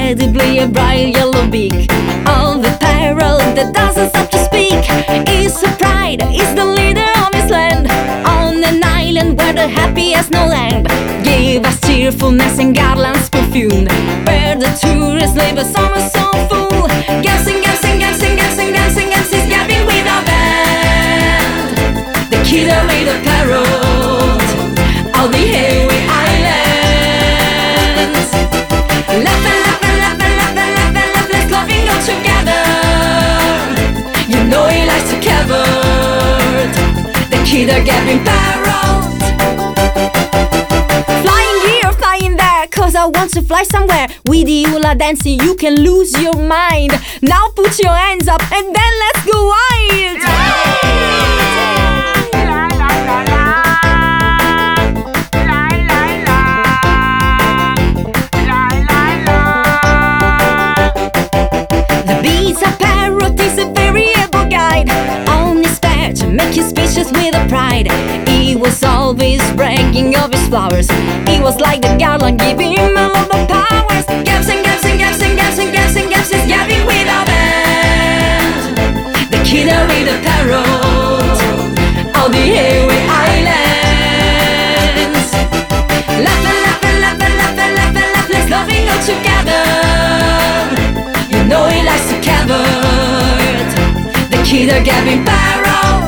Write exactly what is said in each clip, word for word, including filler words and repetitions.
incredibly a bright yellow beak. On the parrot that doesn't stop to speak. Is a pride, is the leader of his land. On an island where the happy has no land. Give us cheerfulness and garlands perfumed. Where the tourists live a summer so full. Dancing, dancing, dancing, dancing, dancing, dancing, gabbing with our band. The killer with the parrot, all the Hawaii Islands. Laughing, laughing, laughing, laughing, laughing, laughing, laughing all together. You know he likes to cavort. The killer gabbing parrot. Flying here, flying there, cause I want to fly somewhere. With the hula dancing you can lose your mind. Now put your hands up and then let's go wild. The beats a parrot is a very able guide. On his perch, make you speechless with a pride. He was always bragging of his flowers. He was like the garland giving him all of the powers. Gaps and gaps and gaps and gaps and gaps and gaps is gabbing with our band. The killer with the parrot, all the Hawaii Islands. Laughing, laughing, laughing, laughing, laughing, laughing, laughing all together. You know he likes to cavort. The killer gabbing parrot.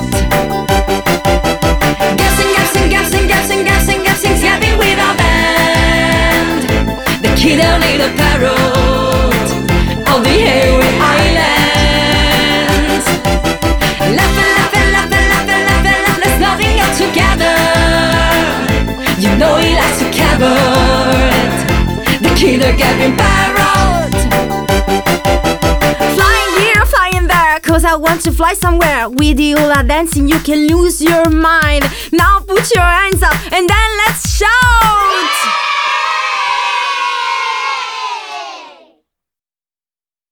Gassing, gassing, gassing, gassing, gassing, gassing, gabbing with our band. The killer little parrot, all the Hawaii Islands. Laughing, laughing, laughing, laughing, laughing, laughing, laughing all together. You know he likes to cavort. The killer gabbing parrot. Flying here, flying there, cause I want to fly somewhere. With the hula dancing you can lose your mind. Now put your hands up and then let's shout.